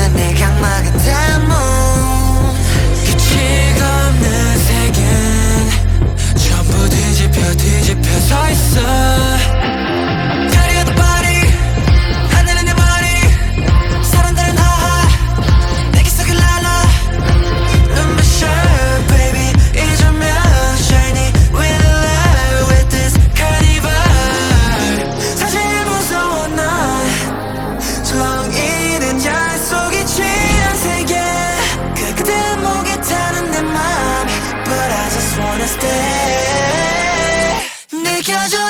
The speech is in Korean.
난 내 각막에 담은 끝이가 없는 세계는 전부 뒤집혀 서 있어. 가려도 party 하늘은 내 머리 사람들은 하하 내 귓속에 랄라 눈부셔 baby 잊으면 shiny with the light with this carnival. 사실 무서워 난 정이는 잘 속에 취한 세계 그대 목에 타는 내 맘 but I just wanna stay. 느껴져